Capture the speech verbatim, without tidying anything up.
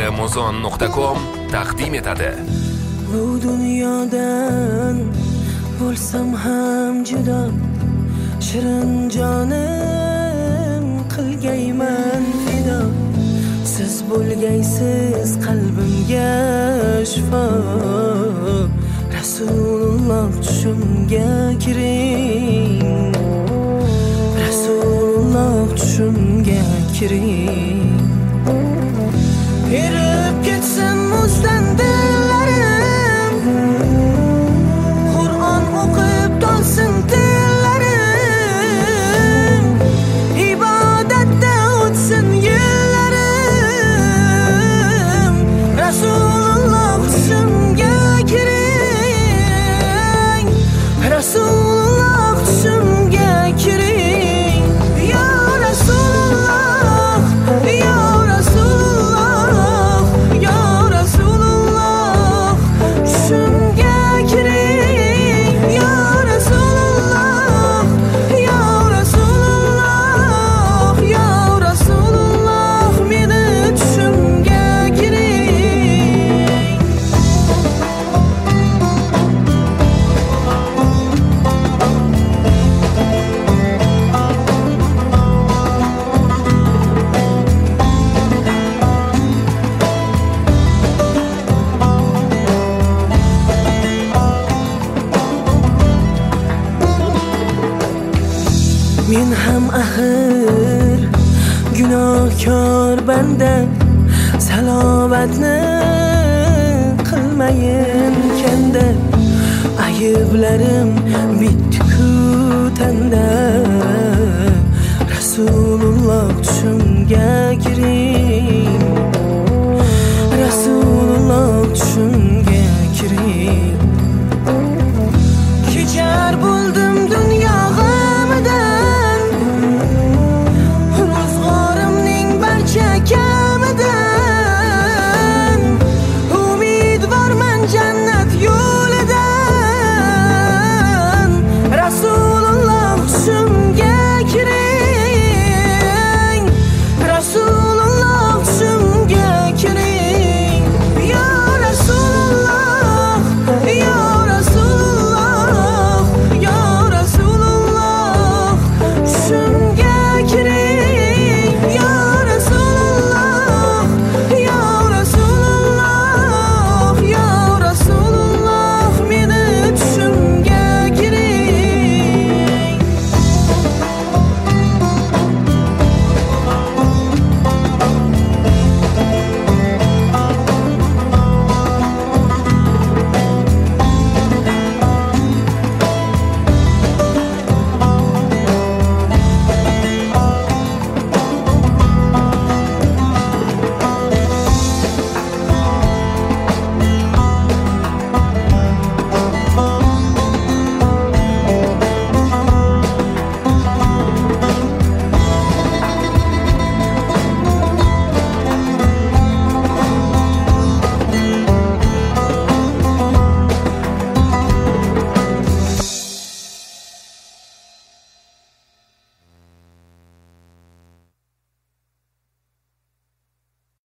mozon nuqta com taqdim etadi. Bu dunyodan bo'lsam ham judo, shirin jonim qilgayman fido. Siz bo'lgaysiz qalbimga shifo, Rasululloh tushimga kiring, Rasululloh tushimga kiring. Erib ketsin muzdan dillarim, Qur'on o'qib dolsin tillarim, ibodatda o'tsin yillarim, Rasululloh tushimga kiring, Rasululloh tushimga kiring. Ya Rasululloh, ya Rasululloh, ya Rasululloh tushimga kiring. Ya Rasululloh, ya Rasululloh, ya Rasululloh meni tushimga kiring. Men ham axir gunohkor banda, salovatni qilmayin kanda. Ayblarim bitdi-ku tanda,